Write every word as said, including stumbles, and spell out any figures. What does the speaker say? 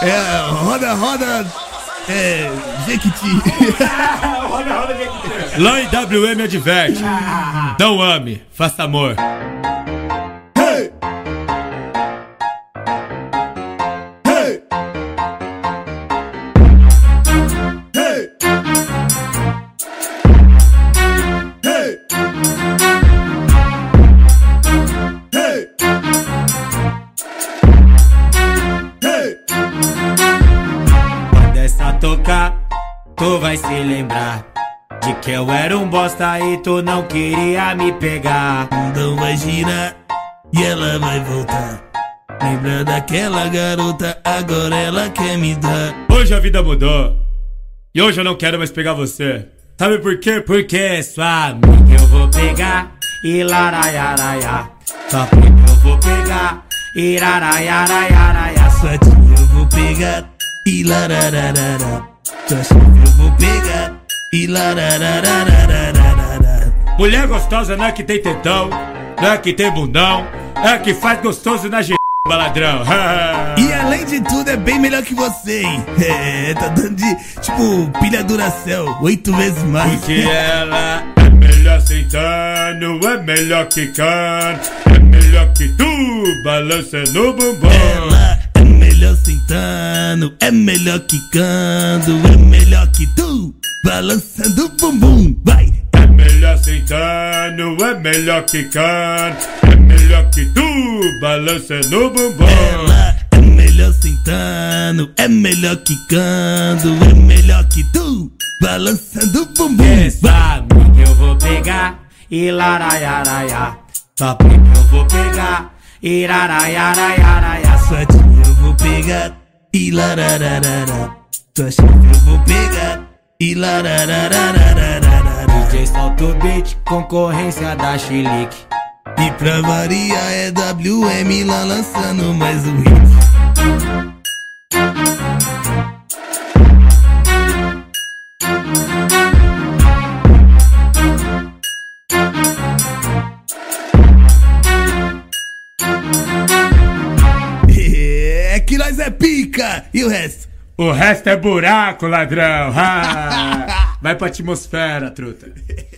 É, roda, roda. É. Jequiti. Roda, roda, Jequiti. Lá em W M adverte. Não ame, faça amor. Hey! Hey! Hey! Hey! Hey! Hey! Quando essa tocar, tu vai se lembrar de que eu era um bosta e tu não queria me pegar. O mundão vai girar e ela vai voltar. Lembra daquela garota, agora ela quer me dar. Hoje a vida mudou e hoje eu não quero mais pegar você. Sabe por quê? Porque sua amiga eu vou pegar e laraiaraia. Sua prima eu vou pegar e laraiaraiaraia. Sua tia eu vou pegar e larararara. Sua chefe eu vou pegar e lararararararara. Mulher gostosa não é que tem tetão, não é que tem bundão, é que faz gostoso na g... baladrão. E além de tudo é bem melhor que você, hein? É, tá dando de, tipo, pilha Duracell, oito vezes mais. Porque ela é melhor sentando, é melhor quicando, é melhor que tu, balançando o bumbum. Ela é melhor sentando, é melhor quicando, é melhor que tu, balançando o bumbum, vai! É melhor sentando, é melhor quicando, é melhor que tu, balançando o bumbum. Ela é melhor sentando, é melhor quicando, é melhor que tu, balançando o bumbum. Essa amiga eu vou pegar e laraiaraia. Sua prima eu vou pegar e laraiaraiaraia. Sua tia eu vou pegar e larararara. Sua chefe eu vou pegar e larararararara. D J solta o beat, concorrência da Chilique. E pra variar é W M lá lançando mais um hit. É que nós é pica! E o resto? O resto é buraco, ladrão. Ah, vai pra atmosfera, truta.